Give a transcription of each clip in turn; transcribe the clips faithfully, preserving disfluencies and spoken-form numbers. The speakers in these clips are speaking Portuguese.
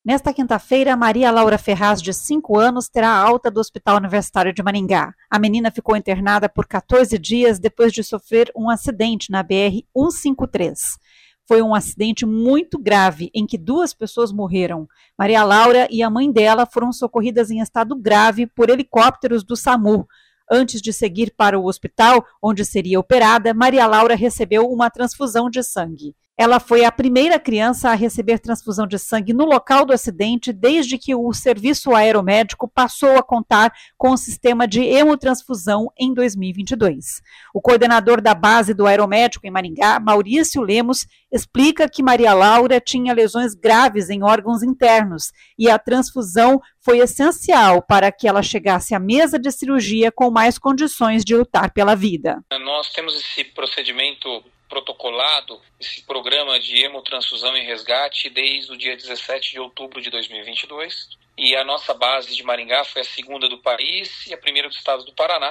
Nesta quinta-feira, Maria Laura Ferraz, de cinco anos, terá alta do Hospital Universitário de Maringá. A menina ficou internada por quatorze dias depois de sofrer um acidente na B R cento e cinquenta e três. Foi um acidente muito grave, em que duas pessoas morreram. Maria Laura e a mãe dela foram socorridas em estado grave por helicópteros do SAMU. Antes de seguir para o hospital, onde seria operada, Maria Laura recebeu uma transfusão de sangue. Ela foi a primeira criança a receber transfusão de sangue no local do acidente desde que o serviço aeromédico passou a contar com o sistema de hemotransfusão em dois mil e vinte e dois. O coordenador da base do aeromédico em Maringá, Maurício Lemos, explica que Maria Laura tinha lesões graves em órgãos internos e a transfusão foi essencial para que ela chegasse à mesa de cirurgia com mais condições de lutar pela vida. Nós temos esse procedimento protocolado, esse programa de hemotransfusão e resgate desde o dia dezessete de outubro de dois mil e vinte e dois, e a nossa base de Maringá foi a segunda do país e a primeira do estado do Paraná,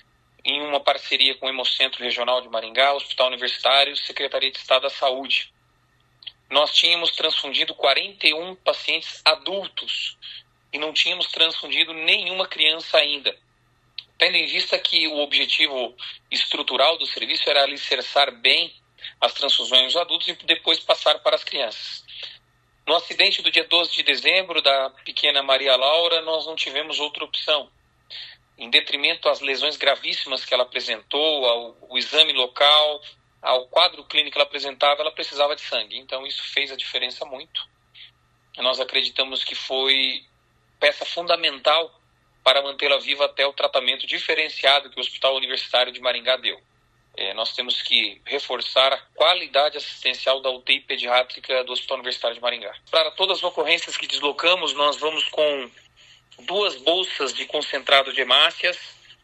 em uma parceria com o Hemocentro Regional de Maringá, Hospital Universitário e Secretaria de Estado da Saúde. Nós tínhamos transfundido quarenta e um pacientes adultos e não tínhamos transfundido nenhuma criança ainda, tendo em vista que o objetivo estrutural do serviço era alicerçar bem as transfusões dos adultos e depois passar para as crianças. No acidente do dia doze de dezembro da pequena Maria Laura, nós não tivemos outra opção. Em detrimento às lesões gravíssimas que ela apresentou, ao, ao exame local, ao quadro clínico que ela apresentava, ela precisava de sangue. Então isso fez a diferença muito. Nós acreditamos que foi peça fundamental para mantê-la viva até o tratamento diferenciado que o Hospital Universitário de Maringá deu. É, nós temos que reforçar a qualidade assistencial da U T I pediátrica do Hospital Universitário de Maringá. Para todas as ocorrências que deslocamos, nós vamos com duas bolsas de concentrado de hemácias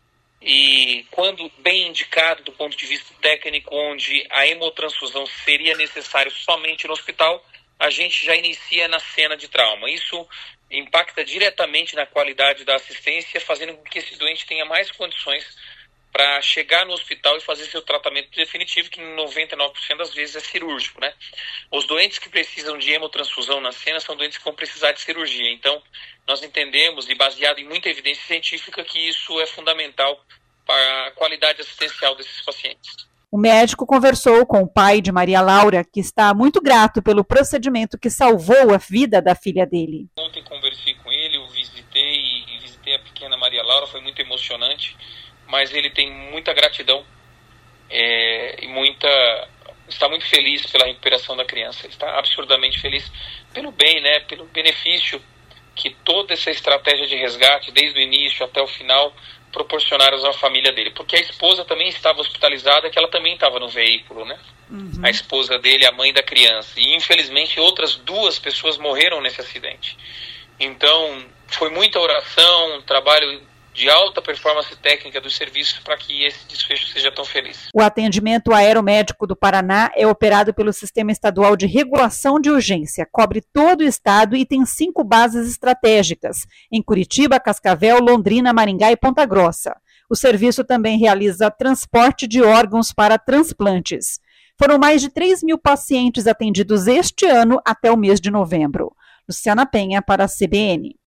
e, quando bem indicado do ponto de vista técnico, onde a hemotransfusão seria necessário somente no hospital, a gente já inicia na cena de trauma. Isso impacta diretamente na qualidade da assistência, fazendo com que esse doente tenha mais condições para chegar no hospital e fazer seu tratamento definitivo, que em noventa e nove por cento das vezes é cirúrgico, né? Os doentes que precisam de hemotransfusão na cena são doentes que vão precisar de cirurgia. Então, nós entendemos, e baseado em muita evidência científica, que isso é fundamental para a qualidade assistencial desses pacientes. O médico conversou com o pai de Maria Laura, que está muito grato pelo procedimento que salvou a vida da filha dele. Ontem conversei com ele, eu visitei e visitei a pequena Maria Laura, foi muito emocionante, mas ele tem muita gratidão é, e muita, está muito feliz pela recuperação da criança, está absurdamente feliz pelo bem, né, pelo benefício que toda essa estratégia de resgate, desde o início até o final, proporcionaram à família dele, porque a esposa também estava hospitalizada, que ela também estava no veículo, né? Uhum. A esposa dele, a mãe da criança, e infelizmente outras duas pessoas morreram nesse acidente. Então, foi muita oração, um trabalho de alta performance técnica dos serviços para que esse desfecho seja tão feliz. O atendimento aeromédico do Paraná é operado pelo Sistema Estadual de Regulação de Urgência, cobre todo o estado e tem cinco bases estratégicas, em Curitiba, Cascavel, Londrina, Maringá e Ponta Grossa. O serviço também realiza transporte de órgãos para transplantes. Foram mais de três mil pacientes atendidos este ano até o mês de novembro. Luciana Penha para a C B N.